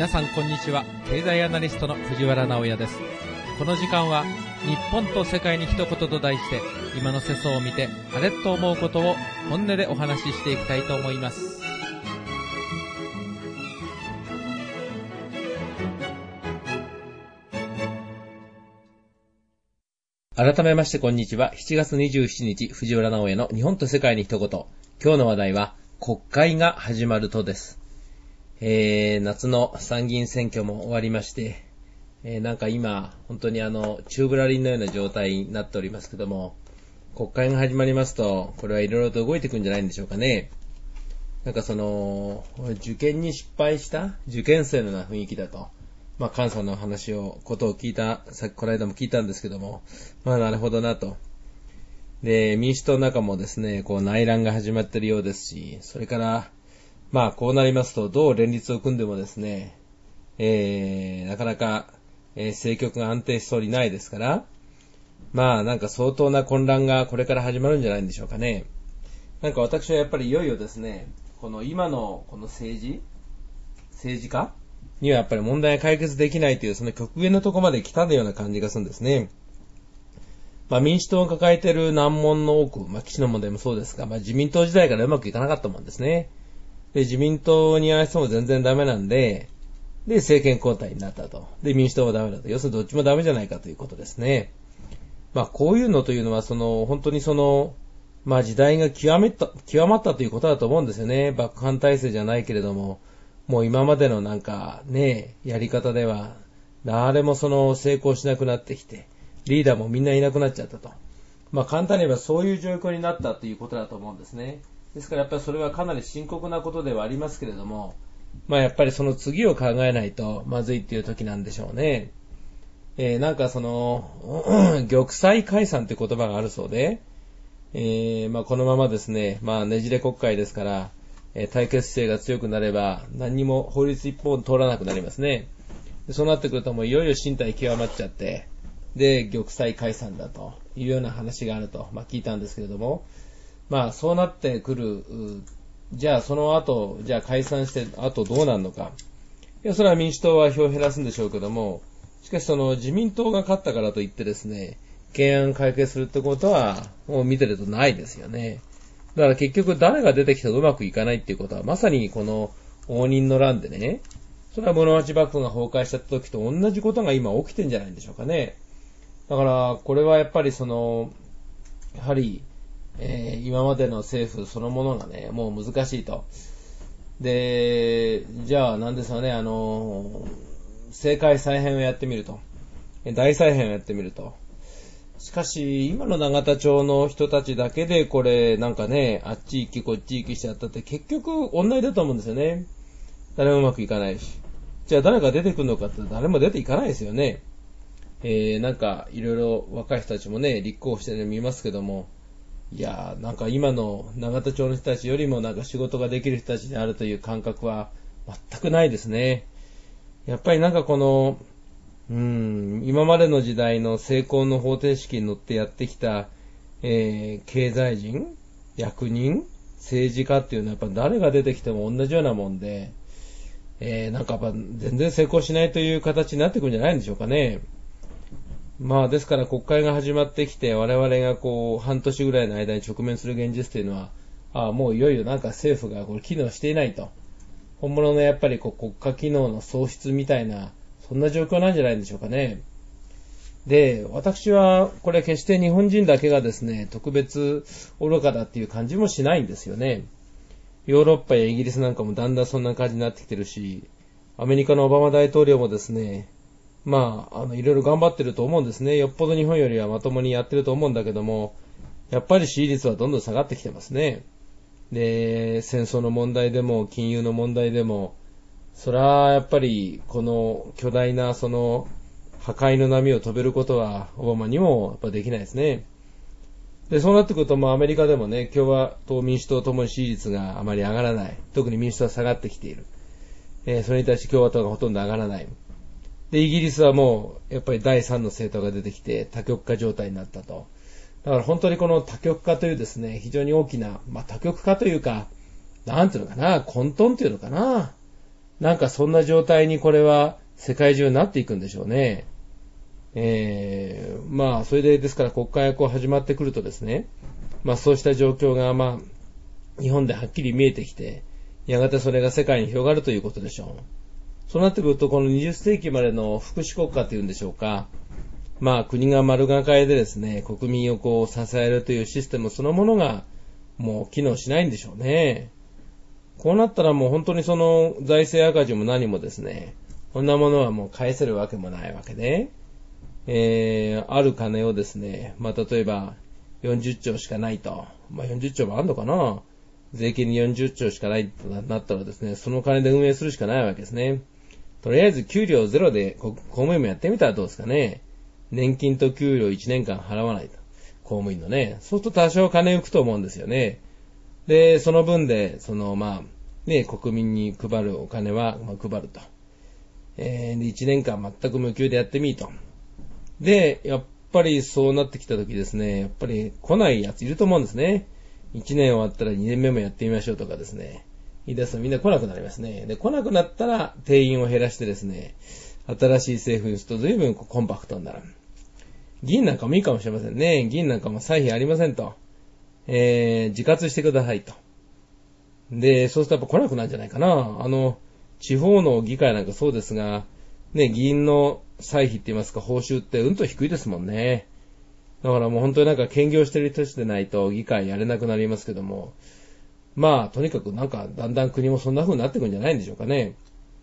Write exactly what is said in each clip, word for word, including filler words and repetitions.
皆さんこんにちは。経済アナリストの藤原直也です。この時間は日本と世界に一言と題して、今の世相を見てあれと思うことを本音でお話ししていきたいと思います。改めましてこんにちは。しちがつにじゅうしちにち、藤原直也の日本と世界に一言。今日の話題は国会が始まるとです。えー、夏の参議院選挙も終わりまして、えー、なんか今本当にあの宙ぶらりんのような状態になっておりますけども、国会が始まりますとこれはいろいろと動いていくんじゃないんでしょうかね。なんかその受験に失敗した受験生のような雰囲気だと、まあ菅さんの話をことを聞いた、さっきこの間も聞いたんですけども、まあなるほどなと。で、民主党の中もですね、こう内乱が始まっているようですし、それからまあこうなりますとどう連立を組んでもですね、えー、なかなか、えー、政局が安定しそうにないですから、まあなんか相当な混乱がこれから始まるんじゃないんでしょうかね。なんか私はやっぱりいよいよですね、この今のこの政治政治家にはやっぱり問題が解決できないというその極限のところまで来たような感じがするんですね。まあ民主党が抱えている難問の多く、まあ基地の問題もそうですが、まあ自民党時代からうまくいかなかったもんですね。で、自民党に合わせても全然ダメなんで、で、政権交代になったと。で、民主党もダメだと。要するにどっちもダメじゃないかということですね。まあ、こういうのというのは、その、本当にその、まあ時代が極めた、極まったということだと思うんですよね。幕藩体制じゃないけれども、もう今までのなんかね、やり方では、誰もその成功しなくなってきて、リーダーもみんないなくなっちゃったと。まあ簡単に言えばそういう状況になったということだと思うんですね。ですからやっぱりそれはかなり深刻なことではありますけれども、まあやっぱりその次を考えないとまずいっていう時なんでしょうね。えー、なんかその、玉砕解散って言葉があるそうで、えー、まあこのままですね、まあねじれ国会ですから、えー、対決姿勢が強くなれば何にも法律一本通らなくなりますね。でそうなってくるともういよいよ身体極まっちゃって、で、玉砕解散だというような話があると、まあ聞いたんですけれども、まあそうなってくる、じゃあその後、じゃあ解散して後どうなるのか。いや、それは民主党は票を減らすんでしょうけども、しかしその自民党が勝ったからといってですね、懸案解決するってことはもう見てるとないですよね。だから結局誰が出てきてもうまくいかないっていうことはまさにこの応仁の乱でね、それは室町幕府が崩壊した時と同じことが今起きてんじゃないんでしょうかね。だからこれはやっぱりその、やはりえー、今までの政府そのものがね、もう難しいと。で、じゃあ何ですかね、あの、政界再編をやってみると。大再編をやってみると。しかし、今の永田町の人たちだけでこれ、なんかね、あっち行きこっち行きしちゃったって結局同じだと思うんですよね。誰もうまくいかないし。じゃあ誰が出てくるのかって誰も出ていかないですよね。えー、なんかいろいろ若い人たちもね、立候補してるの見ますけども、いやーなんか今の永田町の人たちよりもなんか仕事ができる人たちであるという感覚は全くないですね。やっぱりなんかこのうーん今までの時代の成功の方程式に乗ってやってきた、えー、経済人、役人、政治家っていうのはやっぱ誰が出てきても同じようなもんで、えー、なんかやっぱ全然成功しないという形になってくるんじゃないんでしょうかね。まあですから国会が始まってきて我々がこう半年ぐらいの間に直面する現実というのは、ああもういよいよなんか政府がこれ機能していないと、本物のやっぱりこう国家機能の喪失みたいなそんな状況なんじゃないんでしょうかね。で、私はこれ決して日本人だけがですね特別愚かだっていう感じもしないんですよね。ヨーロッパやイギリスなんかもだんだんそんな感じになってきてるし、アメリカのオバマ大統領もですね、まあ、あの、いろいろ頑張ってると思うんですね。よっぽど日本よりはまともにやってると思うんだけども、やっぱり支持率はどんどん下がってきてますね。で、戦争の問題でも、金融の問題でも、それはやっぱり、この巨大な、その、破壊の波を飛べることは、オバマにもやっぱできないですね。で、そうなってくると、まあ、アメリカでもね、共和党、民主党ともに支持率があまり上がらない。特に民主党は下がってきている。えー、それに対して共和党がほとんど上がらない。で、イギリスはもう、やっぱりだいさんの政党が出てきて、多極化状態になったと。だから本当にこの多極化というですね、非常に大きな、まあ多極化というか、なんていうのかな、混沌というのかな。 なんかそんな状態にこれは世界中になっていくんでしょうね。えー、まあ、それでですから国会がこう始まってくるとですね、まあそうした状況がまあ、日本ではっきり見えてきて、やがてそれが世界に広がるということでしょう。そうなってくると、このにじゅっせいきまでの福祉国家というんでしょうか、まあ国が丸抱えでですね、国民をこう支えるというシステムそのものがもう機能しないんでしょうね。こうなったらもう本当にその財政赤字も何もですね、こんなものはもう返せるわけもないわけで、えー、ある金をですね、まあ例えばよんじゅっちょうしかないと、まあよんじゅっちょうもあるのかな、税金によんじゅっちょうしかないとなったらですね、その金で運営するしかないわけですね。とりあえず給料ゼロで公務員もやってみたらどうですかね。年金と給料いちねんかん払わないと。公務員のね。そうすると多少金浮くと思うんですよね。で、その分で、その、まあ、ね、国民に配るお金は、まあ、配ると。えー、で、いちねんかん全く無給でやってみーと。で、やっぱりそうなってきたときですね、やっぱり来ないやついると思うんですね。いちねん終わったらにねんめもやってみましょうとかですね。言い出すとみんな来なくなりますね。で、来なくなったら定員を減らしてですね、新しい政府にすると随分コンパクトになる。議員なんかもいいかもしれませんね。議員なんかも歳費ありませんと。えー、自活してくださいと。で、そうするとやっぱ来なくなるんじゃないかな。あの、地方の議会なんかそうですが、ね、議員の歳費って言いますか、報酬ってうんと低いですもんね。だからもう本当になんか兼業してる人でないと議会やれなくなりますけども、まあ、とにかくなんかだんだん国もそんな風になってくるんじゃないんでしょうかね。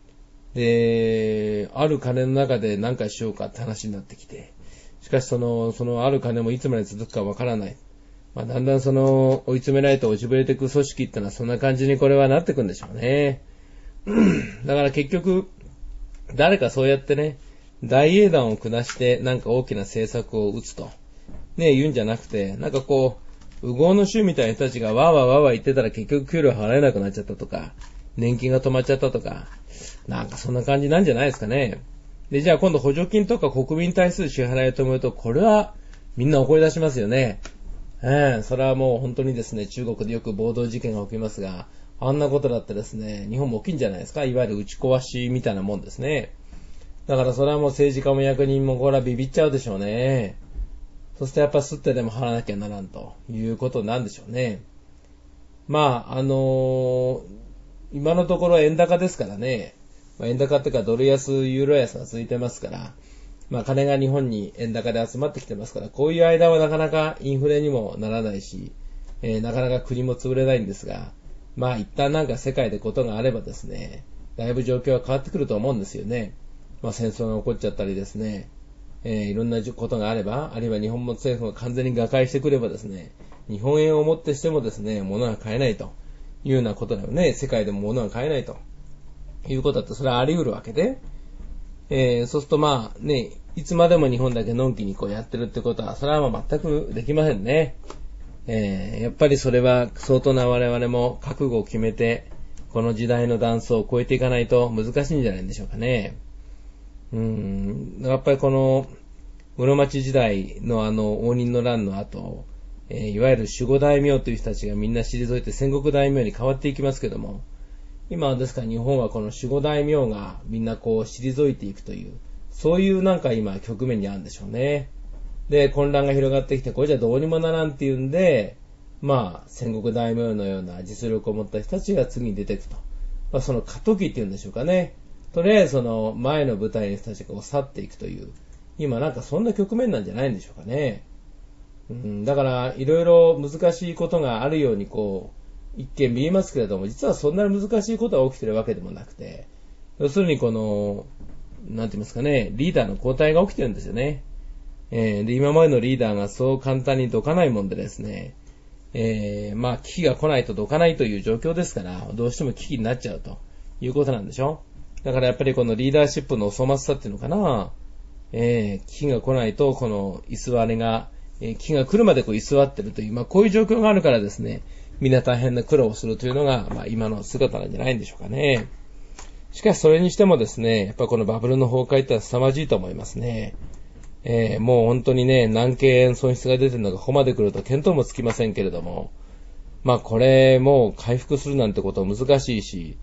で、ある金の中で何かしようかって話になってきて、しかしその、そのある金もいつまで続くかわからない。まあ、だんだんその、追い詰められて落ちぶれていく組織ってのはそんな感じにこれはなってくんでしょうね。だから結局、誰かそうやってね、大英断を下してなんか大きな政策を打つと、ね、言うんじゃなくて、なんかこう、右往の衆みたいな人たちがわーわーわーわー言ってたら結局給料払えなくなっちゃったとか、年金が止まっちゃったとか、なんかそんな感じなんじゃないですかね。で、じゃあ今度補助金とか国民に対する支払いを止めると、これはみんな怒り出しますよね。ええ、それはもう本当にですね、中国でよく暴動事件が起きますが、あんなことだってですね、日本も起きんじゃないですか。いわゆる打ち壊しみたいなもんですね。だからそれはもう政治家も役人もこれはビビっちゃうでしょうね。そしてやっぱ吸ってでも払わなきゃならんということなんでしょうね。まあ、あのー、今のところ円高ですからね。まあ、円高っていうかドル安、ユーロ安が続いてますから、まあ金が日本に円高で集まってきてますから、こういう間はなかなかインフレにもならないし、えー、なかなか国も潰れないんですが、まあ一旦なんか世界でことがあればですね、だいぶ状況は変わってくると思うんですよね。まあ戦争が起こっちゃったりですね、えー、いろんなことがあれば、あるいは日本政府が完全に瓦解してくればですね、日本円をもってしてもですね、物が買えないというようなことだよね。世界でも物が買えないということだってそれはあり得るわけで、えー、そうするとまあね、いつまでも日本だけのんきにこうやってるってことは、それはまあ全くできませんね。えー、やっぱりそれは相当な我々も覚悟を決めて、この時代の断層を超えていかないと難しいんじゃないんでしょうかね。うーん、やっぱりこの室町時代のあの応仁の乱の後、えー、いわゆる守護大名という人たちがみんな退いて戦国大名に変わっていきますけども、今はですから日本はこの守護大名がみんなこう退いていくという、そういうなんか今局面にあるんでしょうね。で、混乱が広がってきて、これじゃどうにもならんっていうんで、まあ戦国大名のような実力を持った人たちが次に出ていくと。まあその過渡期っていうんでしょうかね。とりあえずその前の舞台の人たちが去っていくという、今なんかそんな局面なんじゃないんでしょうかね。うん、だからいろいろ難しいことがあるようにこう一見見えますけれども、実はそんなに難しいことが起きてるわけでもなくて、要するにこのなんて言いますかね、リーダーの交代が起きてるんですよね。えー、で今までのリーダーがそう簡単にどかないもんでですね、えー、まあ危機が来ないとどかないという状況ですから、どうしても危機になっちゃうということなんでしょ。だからやっぱりこのリーダーシップのお粗末さっていうのかな、えー、危機が来ないとこの居座りが、えー、危機が来るまでこう居座ってるという、まあこういう状況があるからですね、みんな大変な苦労をするというのが、まあ今の姿なんじゃないんでしょうかね。しかしそれにしてもですね、やっぱこのバブルの崩壊ってのは凄まじいと思いますね。えー、もう本当にね、何件円損失が出てるのがここまで来ると見当もつきませんけれども、まあこれもう回復するなんてことは難しいし、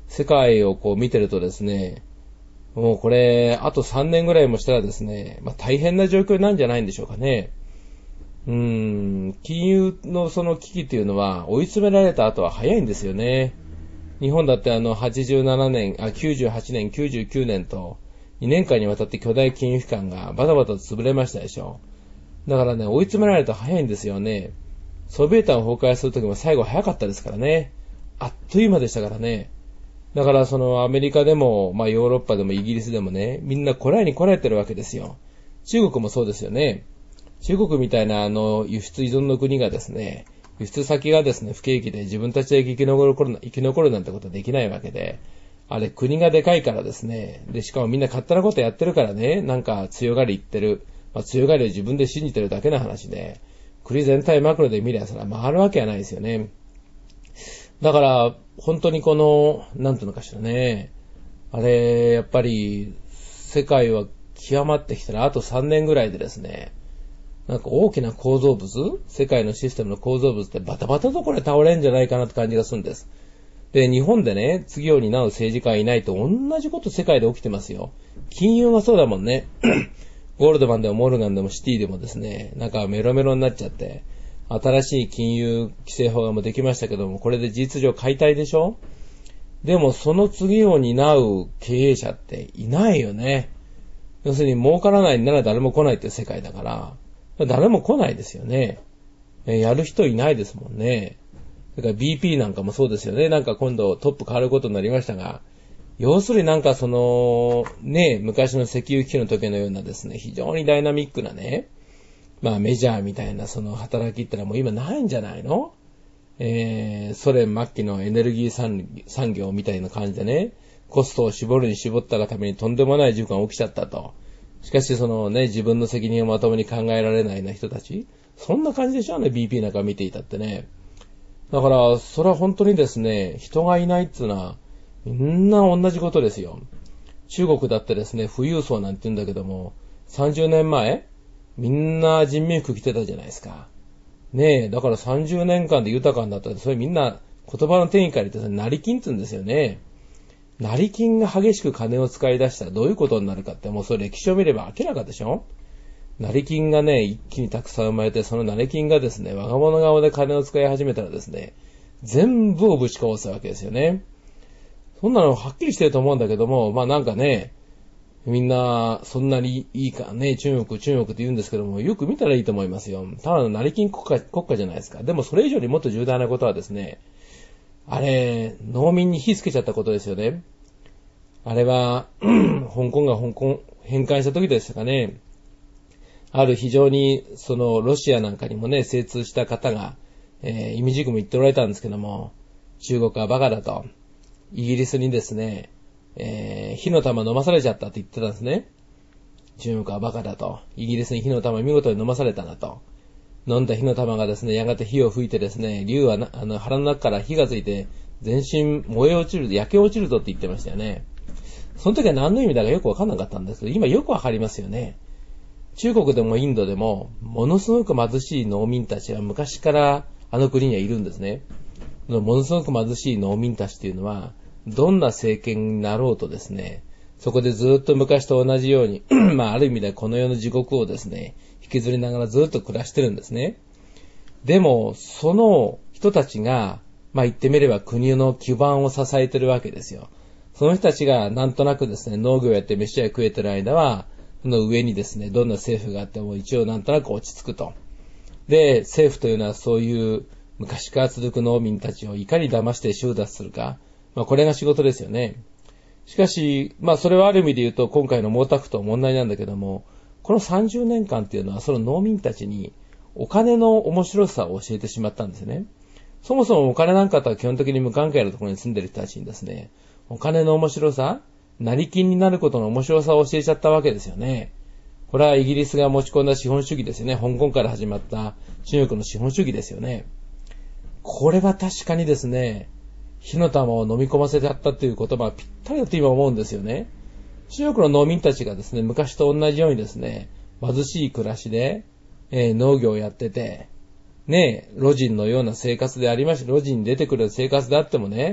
世界をこう見てるとですね、もうこれ、あとさんねんぐらいもしたらですね、まあ大変な状況なんじゃないんでしょうかね。うーん、金融のその危機っていうのは追い詰められた後は早いんですよね。日本だってあのはちじゅうななねん、あ、きゅうじゅうはちねん、きゅうじゅうきゅうねんとにねんかんにわたって巨大金融機関がバタバタと潰れましたでしょ。だからね、追い詰められると早いんですよね。ソビエトが崩壊するときも最後早かったですからね。あっという間でしたからね。だからそのアメリカでも、まあヨーロッパでもイギリスでもね、みんなこらえにこらえてるわけですよ。中国もそうですよね。中国みたいなあの輸出依存の国がですね、輸出先がですね、不景気で自分たちで生き残る、生き残るなんてことはできないわけで、あれ国がでかいからですね、で、しかもみんな勝手なことやってるからね、なんか強がり言ってる、まあ強がりを自分で信じてるだけの話で、国全体マクロで見りゃそれは回るわけはないですよね。だから、本当にこの、なんていうのかしらね、あれ、やっぱり、世界は極まってきたら、あとさんねんぐらいでですね、なんか大きな構造物、世界のシステムの構造物ってバタバタとこれ倒れんじゃないかなって感じがするんです。で、日本でね、次を担う政治家がいないと同じこと世界で起きてますよ。金融がそうだもんね。ゴールドマンでもモルガンでもシティでもですね、なんかメロメロになっちゃって、新しい金融規制法がもうできましたけども、これで事実上解体でしょ？でもその次を担う経営者っていないよね。要するに儲からないなら誰も来ないっていう世界だから、誰も来ないですよね。やる人いないですもんね。だから ビーピー なんかもそうですよね。なんか今度トップ変わることになりましたが、要するになんかその、ね、昔の石油危機の時のようなですね、非常にダイナミックなね、まあメジャーみたいなその働きってのはもう今ないんじゃないの？えー、ソ連末期のエネルギー 産, 産業みたいな感じでね、コストを絞るに絞ったがためにとんでもない事故が起きちゃったと。しかしそのね、自分の責任をまともに考えられないような人たち、そんな感じでしょうね、ビーピー なんか見ていたってね。だから、それは本当にですね、人がいないっていうのは、みんな同じことですよ。中国だってですね、富裕層なんて言うんだけども、さんじゅうねんまえ、みんな人民服着てたじゃないですか。ねえ、だからさんじゅうねんかんで豊かになったら、それみんな言葉の定義から言って、成金って言うんですよね。成金が激しく金を使い出したらどういうことになるかって、もうそれ歴史を見れば明らかでしょ？成金がね、一気にたくさん生まれて、その成金がですね、我が物顔で金を使い始めたらですね、全部をぶち壊すわけですよね。そんなのはっきりしてると思うんだけども、まあなんかね、みんなそんなにいいかね、中国、中国って言うんですけども、よく見たらいいと思いますよ。ただの成金国家、国家じゃないですか。でもそれ以上にもっと重大なことはですね、あれ、農民に火つけちゃったことですよね。あれは、香港が香港返還した時でしたかね。ある非常に、その、ロシアなんかにもね、精通した方が、えー、意味軸も言っておられたんですけども、中国はバカだと、イギリスにですね、えー、火の玉飲まされちゃったって言ってたんですね。中国はバカだと、イギリスに火の玉見事に飲まされたなと。飲んだ火の玉がですね、やがて火を吹いてですね、竜はなあの腹の中から火がついて、全身燃え落ちる、焼け落ちるぞって言ってましたよね。その時は何の意味だかよくわかんなかったんですけど、今よくわかりますよね。中国でもインドでも、ものすごく貧しい農民たちは昔からあの国にはいるんですね。ものすごく貧しい農民たちっていうのは、どんな政権になろうとですね、そこでずっと昔と同じように、まあある意味でこの世の地獄をですね、引きずりながらずっと暮らしてるんですね。でも、その人たちが、まあ言ってみれば国の基盤を支えてるわけですよ。その人たちがなんとなくですね、農業やって飯屋食えてる間は、その上にですね、どんな政府があっても一応なんとなく落ち着くと。で、政府というのはそういう昔から続く農民たちをいかに騙して収奪するか。まあこれが仕事ですよね。しかし、まあそれはある意味で言うと今回の毛沢東問題なんだけども、このさんじゅうねんかんっていうのはその農民たちにお金の面白さを教えてしまったんですよね。そもそもお金なんかとは基本的に無関係なところに住んでる人たちにですね、お金の面白さ、成金になることの面白さを教えちゃったわけですよね。これはイギリスが持ち込んだ資本主義ですよね。香港から始まった中国の資本主義ですよね。これは確かにですね、火の玉を飲み込ませちゃったという言葉はぴったりだと今思うんですよね。中国の農民たちがですね、昔と同じようにですね、貧しい暮らしで、えー、農業をやってて、ね、路人のような生活でありまして、路人に出てくる生活であってもね、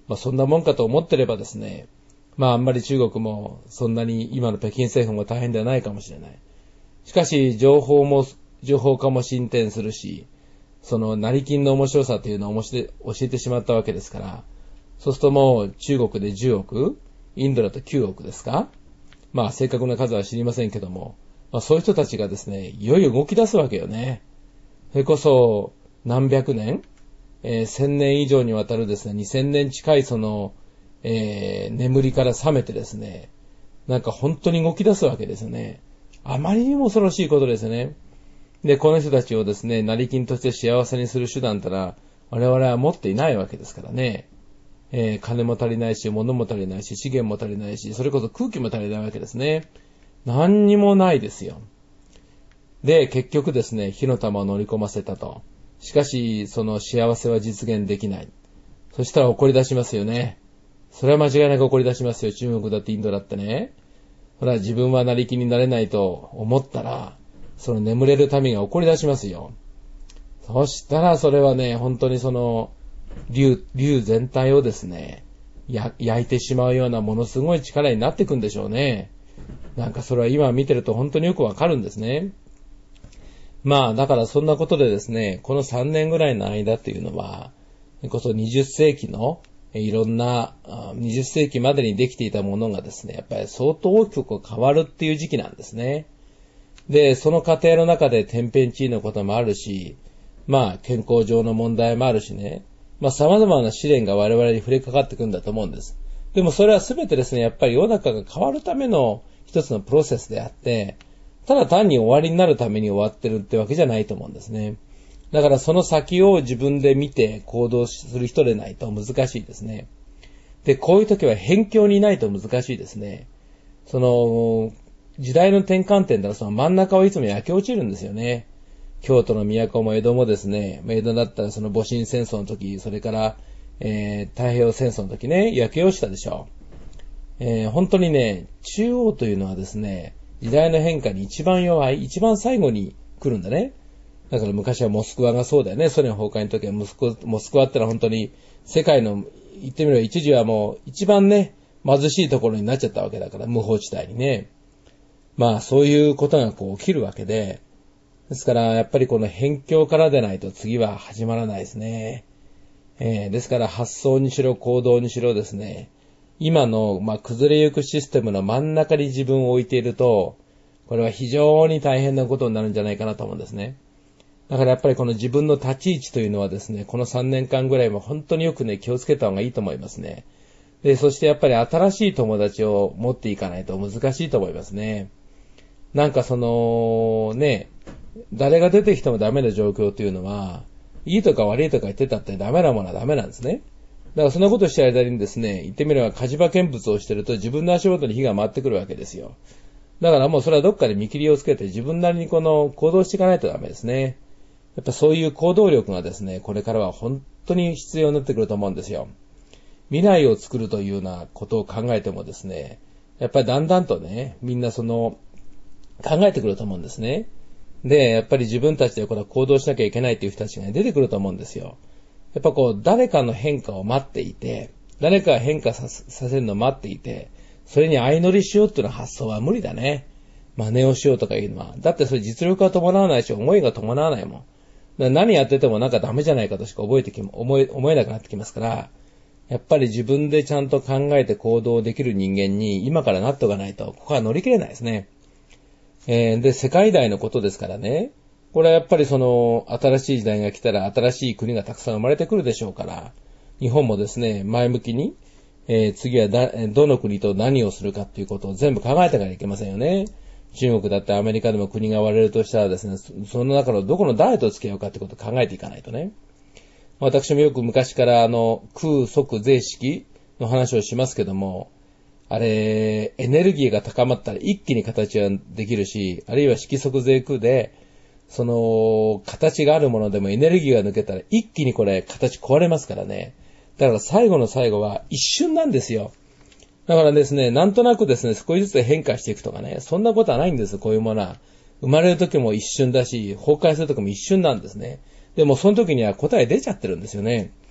まあそんなもんかと思ってればですね、まああんまり中国もそんなに今の北京政府も大変ではないかもしれない。しかし情報も、情報化も進展するし、その成金の面白さというのを教えてしまったわけですから、そうするともう中国でじゅうおく、インドだときゅうおくですか？まあ正確な数は知りませんけども、まあそういう人たちがですね、いよいよ動き出すわけよね。それこそ何百年、えー、千年以上にわたるですね、二千年近いその、えー、眠りから覚めてですね、なんか本当に動き出すわけですよね。あまりにも恐ろしいことですよね。で、この人たちをですね、成金として幸せにする手段たら、我々は持っていないわけですからね。えー、金も足りないし、物も足りないし、資源も足りないし、それこそ空気も足りないわけですね。何にもないですよ。で、結局ですね、火の玉を乗り込ませたと。しかし、その幸せは実現できない。そしたら怒り出しますよね。それは間違いなく怒り出しますよ。中国だってインドだってね。ほら、自分は成金になれないと思ったら、その眠れる民が怒り出しますよ。そしたらそれはね、本当にその、竜、竜全体をですね、や、焼いてしまうようなものすごい力になっていくんでしょうね。なんかそれは今見てると本当によくわかるんですね。まあだからそんなことでですね、このさんねんぐらいの間っていうのは、こそにじゅっせいきのいろんな、にじゅっせいきまでにできていたものがですね、やっぱり相当大きく変わるっていう時期なんですね。で、その過程の中で天変地異のこともあるし、まあ健康上の問題もあるしね、まあ様々な試練が我々に触れかかってくるんだと思うんです。でもそれは全てですね、やっぱり世の中が変わるための一つのプロセスであって、ただ単に終わりになるために終わってるってわけじゃないと思うんですね。だからその先を自分で見て行動する人でないと難しいですね。で、こういう時は辺境にいないと難しいですね。その、時代の転換点だとその真ん中をいつも焼け落ちるんですよね。京都の都も江戸もですね、江戸だったらその戊辰戦争の時、それから、えー、太平洋戦争の時ね、焼け落ちたでしょう。えー、本当にね、中央というのはですね、時代の変化に一番弱い、一番最後に来るんだね。だから昔はモスクワがそうだよね。ソ連崩壊の時はモスクワ、モスクワってのは本当に世界の、言ってみれば一時はもう一番ね、貧しいところになっちゃったわけだから、無法地帯にね。まあそういうことがこう起きるわけで、ですからやっぱりこの辺境からでないと次は始まらないですね。えー、ですから発想にしろ行動にしろですね、今の、まあ、崩れゆくシステムの真ん中に自分を置いていると、これは非常に大変なことになるんじゃないかなと思うんですね。だからやっぱりこの自分の立ち位置というのはですね、このさんねんかんぐらいも本当によくね、気をつけた方がいいと思いますね。で、そしてやっぱり新しい友達を持っていかないと難しいと思いますね。なんかその、ね、誰が出てきてもダメな状況というのは、いいとか悪いとか言ってたってダメなものはダメなんですね。だからそんなことしてる間にですね、言ってみれば火事場見物をしてると自分の足元に火が回ってくるわけですよ。だからもうそれはどっかで見切りをつけて自分なりにこの行動していかないとダメですね。やっぱそういう行動力がですね、これからは本当に必要になってくると思うんですよ。未来を作るというようなことを考えてもですね、やっぱりだんだんとね、みんなその考えてくると思うんですね。で、やっぱり自分たちでこれは行動しなきゃいけないという人たちが出てくると思うんですよ。やっぱこう、誰かの変化を待っていて、誰かが変化させるのを待っていて、それに相乗りしようっていうの発想は無理だね。真似をしようとかいうのは。だってそれ実力が伴わないし、思いが伴わないもん。だから何やっててもなんかダメじゃないかとしか覚えてき、思え、思えなくなってきますから、やっぱり自分でちゃんと考えて行動できる人間に今からなっておかないと、ここは乗り切れないですね。えー、で、世界大のことですからね。これはやっぱりその、新しい時代が来たら新しい国がたくさん生まれてくるでしょうから、日本もですね、前向きに、えー、次はだ、どの国と何をするかっていうことを全部考えてからいけませんよね。中国だってアメリカでも国が割れるとしたらですね、その中のどこの誰と付き合うかってことを考えていかないとね。私もよく昔からあの、空即税式の話をしますけども、あれ、エネルギーが高まったら一気に形ができるし、あるいは色即税空で、その、形があるものでもエネルギーが抜けたら一気にこれ形壊れますからね。だから最後の最後は一瞬なんですよ。だからですね、なんとなくですね、少しずつ変化していくとかね、そんなことはないんです、こういうものは。生まれる時も一瞬だし、崩壊する時も一瞬なんですね。でもその時には答え出ちゃってるんですよね。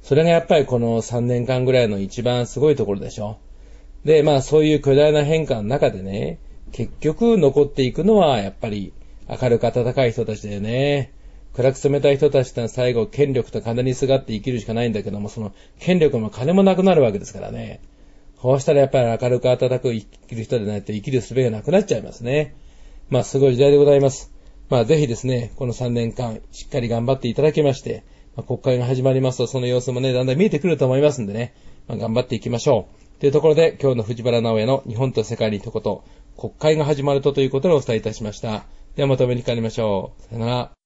それがやっぱりこのさんねんかんぐらいの一番すごいところでしょ。で、まあそういう巨大な変化の中でね、結局残っていくのはやっぱり明るく温かい人たちだよね。暗く冷たい人たちってのは最後権力と金にすがって生きるしかないんだけども、その権力も金もなくなるわけですからね。こうしたらやっぱり明るく温かく生きる人でないと生きる術がなくなっちゃいますね。まあすごい時代でございます。まあぜひですね、このさんねんかんしっかり頑張っていただきまして、まあ、国会が始まりますとその様子もね、だんだん見えてくると思いますんでね、まあ、頑張っていきましょう。というところで今日の藤原直也の日本と世界に一言、国会が始まるとということでお伝えいたしました。ではまたお目にかかりましょう。さよなら。